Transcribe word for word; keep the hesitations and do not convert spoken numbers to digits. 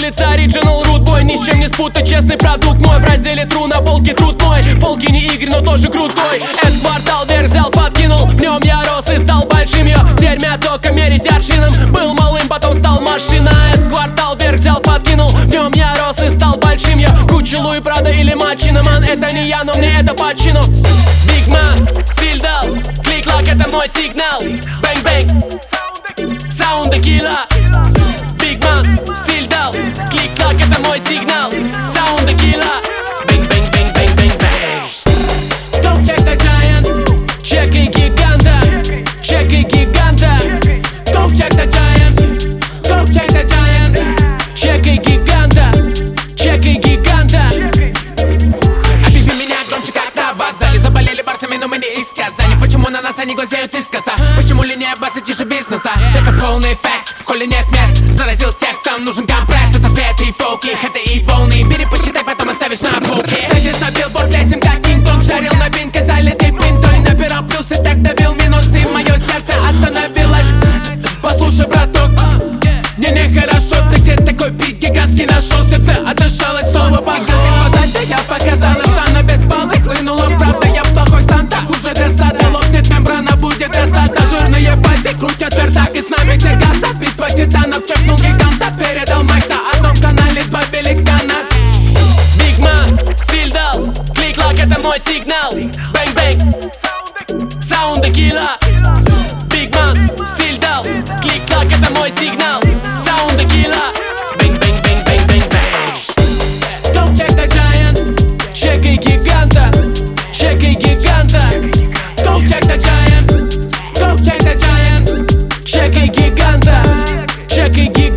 улица Original Root Boy. Ни с чем не спутать, честный продукт мой. В разделе тру на полке труд мой. Фолки не Игорь, но тоже крутой. Этот квартал вверх взял, подкинул. В нем я рос и стал большим. Я дерьмя только мерить аршином. Был малым, потом стал машина. Этот квартал вверх взял, подкинул. В нем я рос и стал большим. Я Гуччи, Луи, Прада или Мачино. Ман, это не я, но мне это по чину. Big man, стиль дал. Клик-лак, это мой сигнал. Бэнг-бэнг, саунд текила. Big man, стиль дал. Клик-клак, это мой сигнал. Саунд текила. Бэнг-бэнг-бэнг-бэнг-бэнг. Don't check the giant. Чекай гиганта. Чекай гиганта. Don't check the giant. Don't check the giant. Чекай гиганта. Чекай гиганта. Объяви меня громче, как на вокзале. Заболели барсами, но мы не их сказали. Почему на нас они глазеют искоса? Почему линия баса тише бизнеса? Это полный факс, коли нет мест. Заразил текстом, нужен компресс. Это феты и фолки, это и волны. Бери, почитай, потом оставишь на полке. Садится билборд, лезем как Кинг-Конг. Жарил на бинке, залитый пинтой. Набирал плюсы, так давил минусы. Мое сердце остановилось. Послушай, браток, мне нехорошо. Ты где такой бит гигантский нашел? Сердце отдышалось снова. Погнали спасать, да я показал им занавес. Баллы хлынула правда, я плохой Санта. Уже досада, лопнет мембрана, будет досада. Жирные пальцы крутят вердак, и с нами тягаться. Битва титанов, чекнул гиганта. Передал майк на одном канале, два великана. Big man, стиль дал. Клик-лак, это мой сигнал. Бэнг-бэнг, саунд текила. Big man, стиль дал. Клик-клак, это мой сигнал. Саунд текила. Бэнг-бэнг-бэнг-бэнг-бэнг. Don't check the giant. Чекай гиганта. Чекай гиганта. Don't check the giant. Don't check the giant. Чекай гиганта. Чекай гиганта.